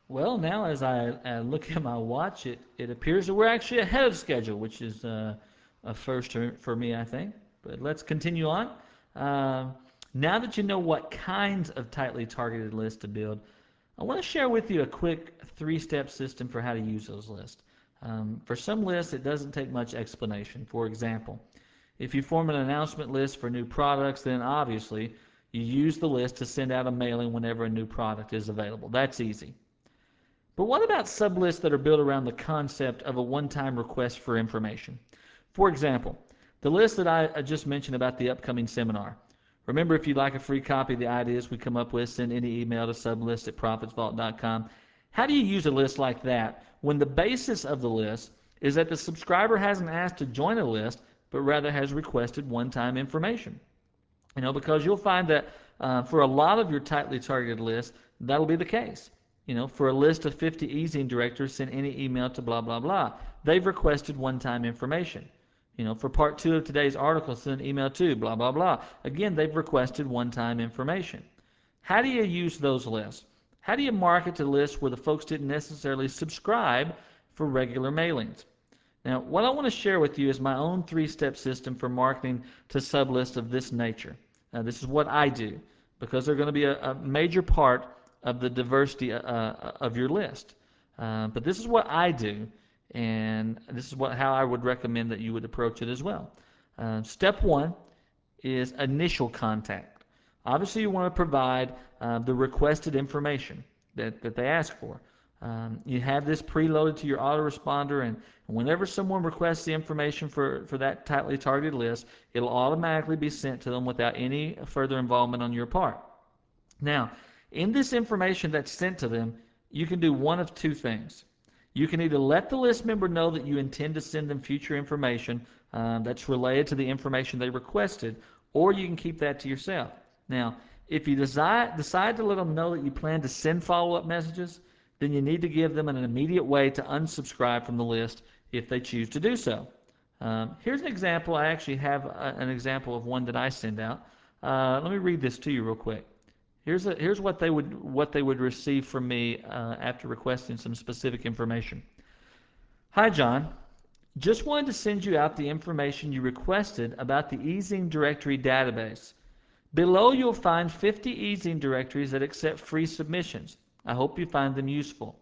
Well, now as I look at my watch, it appears that we're actually ahead of schedule, which is a first for me, I think. But let's continue on. Um, Now that you know what kinds of tightly targeted lists to build, I want to share with you a quick three-step system for how to use those lists. For some lists, it doesn't take much explanation. For example, if you form an announcement list for new products, then obviously you use the list to send out a mailing whenever a new product is available. That's easy. But what about sublists that are built around the concept of a one-time request for information? For example, the list that I just mentioned about the upcoming seminar. Remember, if you'd like a free copy of the ideas we come up with, send any email to sublist@profitsvault.com. How do you use a list like that when the basis of the list is that the subscriber hasn't asked to join a list, but rather has requested one-time information? Because you'll find that for a lot of your tightly targeted lists, that'll be the case. For a list of 50 e-zine directors, send any email to blah, blah, blah. They've requested one-time information. For part 2 of today's article, send an email to blah, blah, blah. Again, they've requested one-time information. How do you use those lists? How do you market to lists where the folks didn't necessarily subscribe for regular mailings? Now, what I want to share with you is my own three-step system for marketing to sublists of this nature. This is what I do because they're going to be a major part of the diversity of your list. But this is what I do, and this is how I would recommend that you would approach it as well. Step one is initial contact. Obviously, you want to provide the requested information that they ask for. You have this preloaded to your autoresponder, and whenever someone requests the information for that tightly targeted list, it'll automatically be sent to them without any further involvement on your part. Now, in this information that's sent to them, you can do one of two things. You can either let the list member know that you intend to send them future information that's related to the information they requested, or you can keep that to yourself. Now, if you decide to let them know that you plan to send follow-up messages, then you need to give them an immediate way to unsubscribe from the list if they choose to do so. Here's an example. I actually have an example of one that I send out. Let me read this to you real quick. Here's what they would receive from me after requesting some specific information. Hi, John. Just wanted to send you out the information you requested about the eZine directory database. Below you'll find 50 eZine directories that accept free submissions. I hope you find them useful.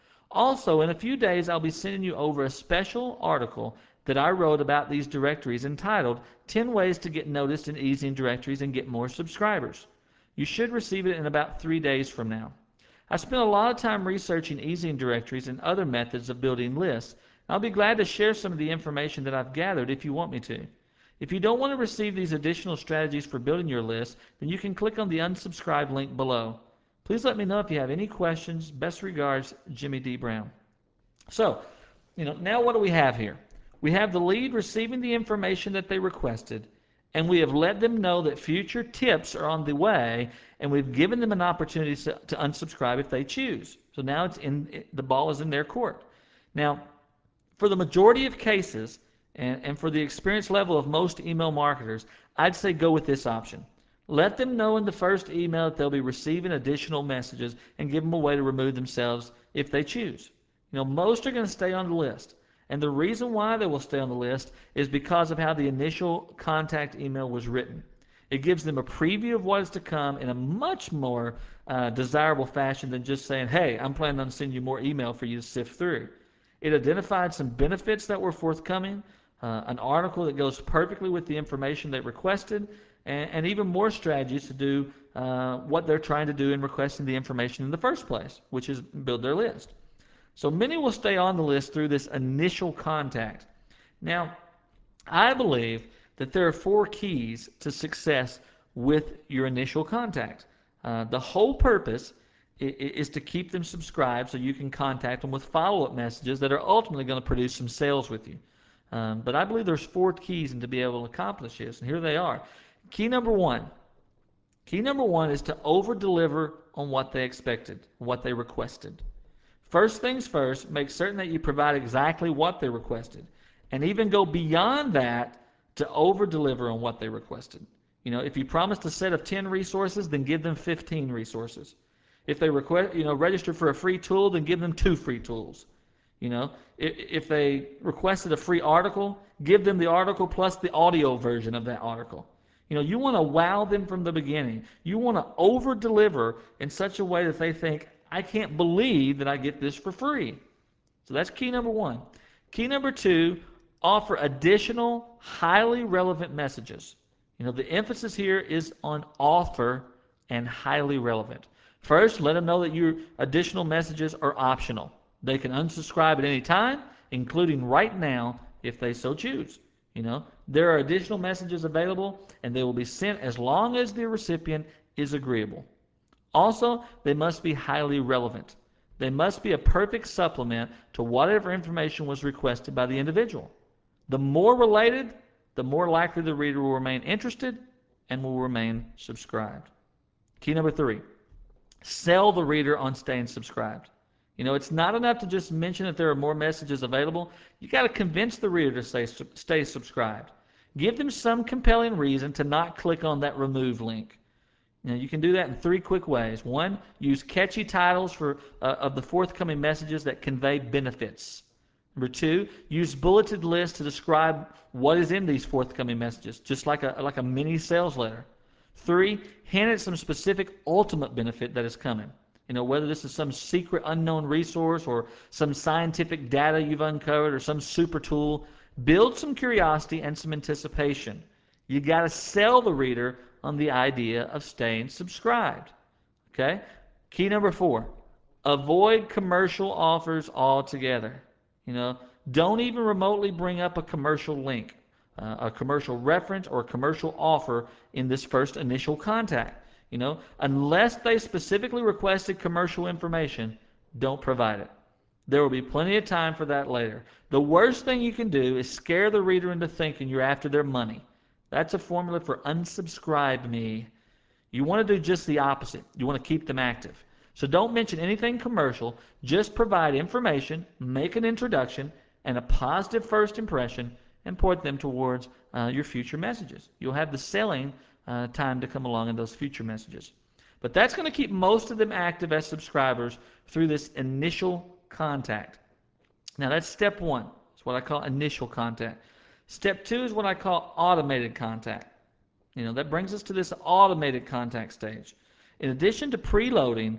Also, in a few days, I'll be sending you over a special article that I wrote about these directories entitled 10 Ways to Get Noticed in eZine Directories and Get More Subscribers. You should receive it in about 3 days from now. I spent a lot of time researching eZine directories and other methods of building lists. I'll be glad to share some of the information that I've gathered if you want me to. If you don't want to receive these additional strategies for building your list, then you can click on the unsubscribe link below. Please let me know if you have any questions. Best regards, Jimmy D. Brown. So, now what do we have here? We have the lead receiving the information that they requested, and we have let them know that future tips are on the way, and we've given them an opportunity to unsubscribe if they choose. So now the ball is in their court. Now, for the majority of cases, and for the experience level of most email marketers, I'd say go with this option. Let them know in the first email that they'll be receiving additional messages and give them a way to remove themselves if they choose. Most are going to stay on the list. And the reason why they will stay on the list is because of how the initial contact email was written. It gives them a preview of what is to come in a much more desirable fashion than just saying, hey, I'm planning on sending you more email for you to sift through. It identified some benefits that were forthcoming, an article that goes perfectly with the information they requested, and even more strategies to do what they're trying to do in requesting the information in the first place, which is build their list. So many will stay on the list through this initial contact. Now, I believe that there are 4 keys to success with your initial contact. The whole purpose is to keep them subscribed so you can contact them with follow-up messages that are ultimately going to produce some sales with you. But I believe there's 4 keys to be able to accomplish this, and here they are. Key number one. Key number one is to over-deliver on what they expected, what they requested. First things first, make certain that you provide exactly what they requested, and even go beyond that to over-deliver on what they requested. If you promised a set of 10 resources, then give them 15 resources. If they request, register for a free tool, then give them 2 free tools. If they requested a free article, give them the article plus the audio version of that article. You want to wow them from the beginning. You want to over deliver in such a way that they think, I can't believe that I get this for free. So that's key number 1. Key number 2, offer additional highly relevant messages. The emphasis here is on offer and highly relevant. First, let them know that your additional messages are optional. They can unsubscribe at any time, including right now if they so choose. There are additional messages available, and they will be sent as long as the recipient is agreeable. Also, they must be highly relevant. They must be a perfect supplement to whatever information was requested by the individual. The more related, the more likely the reader will remain interested and will remain subscribed. Key number 3, sell the reader on staying subscribed. It's not enough to just mention that there are more messages available. You got to convince the reader to stay subscribed. Give them some compelling reason to not click on that remove link. You can do that in 3 quick ways. 1, use catchy titles of the forthcoming messages that convey benefits. Number 2, use bulleted lists to describe what is in these forthcoming messages, just like a mini sales letter. 3, hint at some specific ultimate benefit that is coming. Whether this is some secret unknown resource or some scientific data you've uncovered or some super tool. Build some curiosity and some anticipation. You got to sell the reader on the idea of staying subscribed. Okay? Key number 4, avoid commercial offers altogether. Don't even remotely bring up a commercial link, a commercial reference, or a commercial offer in this first initial contact. Unless they specifically requested commercial information, don't provide it. There will be plenty of time for that later. The worst thing you can do is scare the reader into thinking you're after their money. That's a formula for unsubscribe me. You want to do just the opposite. You want to keep them active. So don't mention anything commercial. Just provide information, make an introduction, and a positive first impression, and point them towards your future messages. You'll have the selling time to come along in those future messages. But that's going to keep most of them active as subscribers through this initial contact. Now that's step 1. It's what I call initial contact. Step 2 is what I call automated contact. That brings us to this automated contact stage. In addition to preloading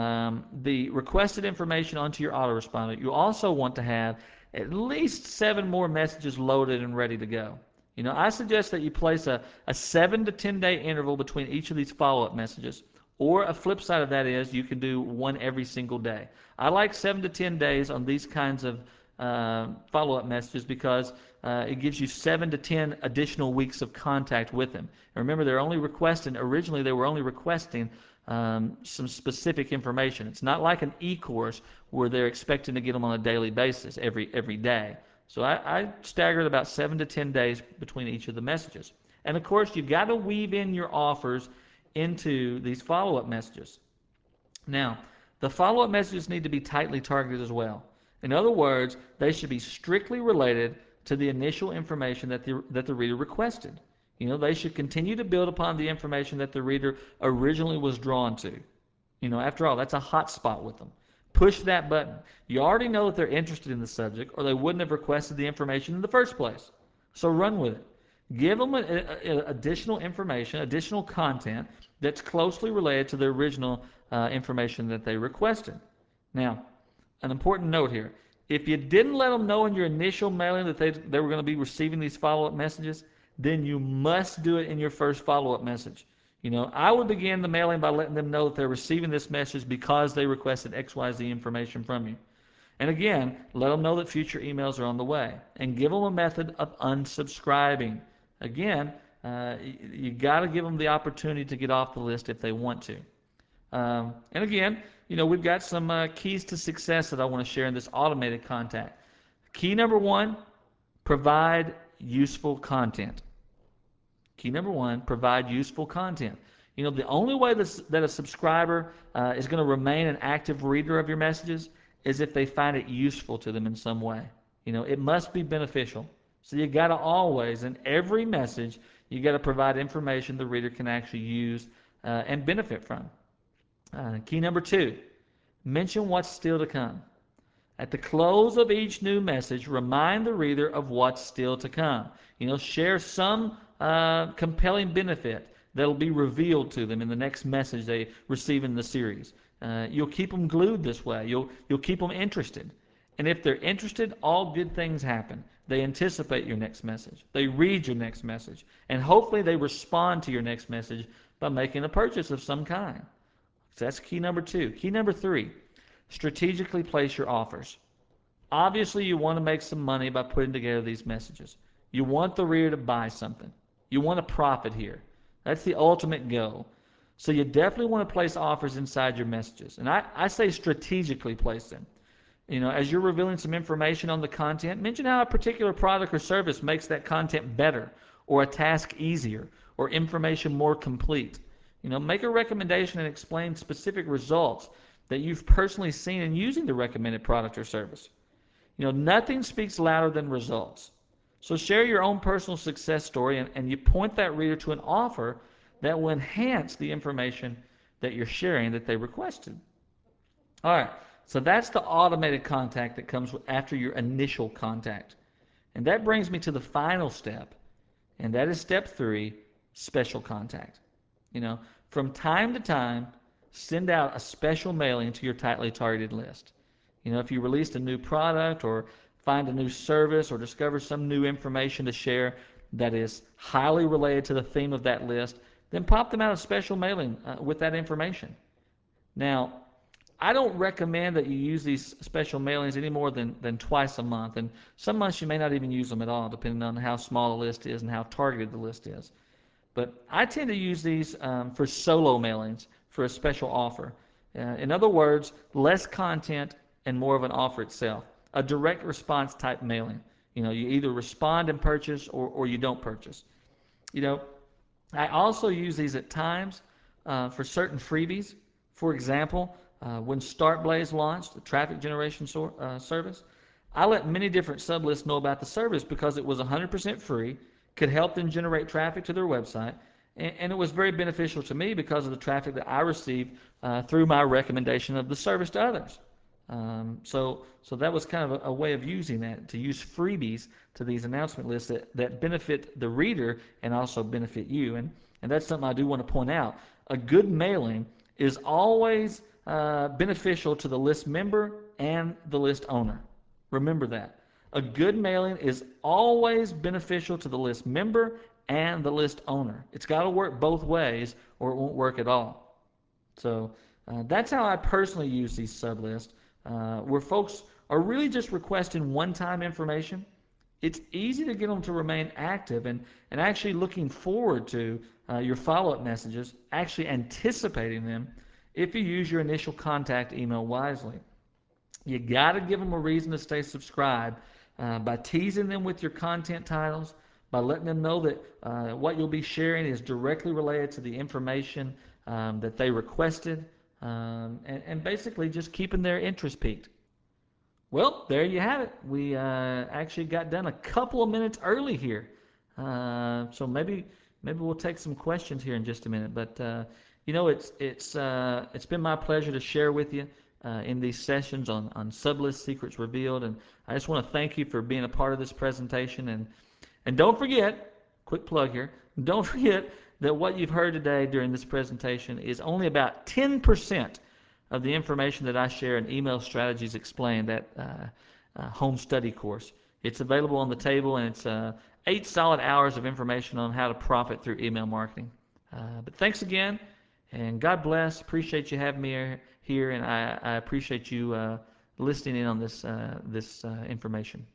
the requested information onto your autoresponder, you also want to have at least 7 more messages loaded and ready to go. I suggest that you place a 7 to 10 day interval between each of these follow-up messages. Or a flip side of that is you can do one every single day. I like 7 to 10 days on these kinds of follow-up messages because it gives you 7 to 10 additional weeks of contact with them. And remember, originally they were only requesting some specific information. It's not like an e-course where they're expecting to get them on a daily basis every day. So I staggered about 7 to 10 days between each of the messages. And of course, you've got to weave in your offers into these follow-up messages. Now, the follow-up messages need to be tightly targeted as well. In other words, they should be strictly related to the initial information that the reader requested. They should continue to build upon the information that the reader originally was drawn to. After all, that's a hot spot with them. Push that button. You already know that they're interested in the subject, or they wouldn't have requested the information in the first place. So run with it. Give them additional information, additional content that's closely related to the original information that they requested. Now, an important note here. If you didn't let them know in your initial mailing that they were going to be receiving these follow-up messages, then you must do it in your first follow-up message. I would begin the mailing by letting them know that they're receiving this message because they requested XYZ information from you. And again, let them know that future emails are on the way. And give them a method of unsubscribing. Again, you got to give them the opportunity to get off the list if they want to. And again, we've got some keys to success that I want to share in this automated contact. Key number 1, provide useful content. Key number 1, provide useful content. The only way that a subscriber is going to remain an active reader of your messages is if they find it useful to them in some way. It must be beneficial. So you got to always, in every message, you got to provide information the reader can actually use and benefit from. Key number 2, mention what's still to come. At the close of each new message, remind the reader of what's still to come. Share some compelling benefit that'll be revealed to them in the next message they receive in the series. You'll keep them glued this way. You'll keep them interested. And if they're interested, all good things happen. They anticipate your next message. They read your next message. And hopefully they respond to your next message by making a purchase of some kind. So that's key number 2. Key number 3, strategically place your offers. Obviously, you want to make some money by putting together these messages. You want the reader to buy something. You want a profit here. That's the ultimate goal. So you definitely want to place offers inside your messages. And I say strategically place them. As you're revealing some information on the content, mention how a particular product or service makes that content better, or a task easier, or information more complete. Make a recommendation and explain specific results that you've personally seen in using the recommended product or service. Nothing speaks louder than results. So share your own personal success story, and you point that reader to an offer that will enhance the information that you're sharing that they requested. All right, so that's the automated contact that comes after your initial contact. And that brings me to the final step, and that is step 3, special contact. From time to time, send out a special mailing to your tightly targeted list. If you released a new product or find a new service or discover some new information to share that is highly related to the theme of that list, then pop them out a special mailing with that information. Now, I don't recommend that you use these special mailings any more than twice a month. And some months you may not even use them at all, depending on how small the list is and how targeted the list is. But I tend to use these for solo mailings for a special offer. In other words, less content and more of an offer itself. A direct response type mailing. You either respond and purchase or you don't purchase. I also use these at times for certain freebies. For example, when StartBlaze launched, the traffic generation service, I let many different sublists know about the service because it was 100% free, could help them generate traffic to their website, and it was very beneficial to me because of the traffic that I received through my recommendation of the service to others. So that was kind of a way of using that, to use freebies to these announcement lists that benefit the reader and also benefit you. And that's something I do want to point out. A good mailing is always beneficial to the list member and the list owner. Remember that. A good mailing is always beneficial to the list member and the list owner. It's got to work both ways or it won't work at all. So that's how I personally use these sublists, where folks are really just requesting one-time information. It's easy to get them to remain active and actually looking forward to your follow-up messages, actually anticipating them if you use your initial contact email wisely. You got to give them a reason to stay subscribed by teasing them with your content titles, by letting them know that what you'll be sharing is directly related to the information that they requested, and basically just keeping their interest peaked. Well, there you have it. We actually got done a couple of minutes early here, so maybe we'll take some questions here in just a minute. But it's been my pleasure to share with you in these sessions on Sublist Secrets Revealed, and I just want to thank you for being a part of this presentation. And don't forget, quick plug here, don't forget that what you've heard today during this presentation is only about 10% of the information that I share in Email Strategies Explained, that home study course. It's available on the table, and it's 8 solid hours of information on how to profit through email marketing. But thanks again, and God bless. Appreciate you having me here, and I appreciate you listening in on this information.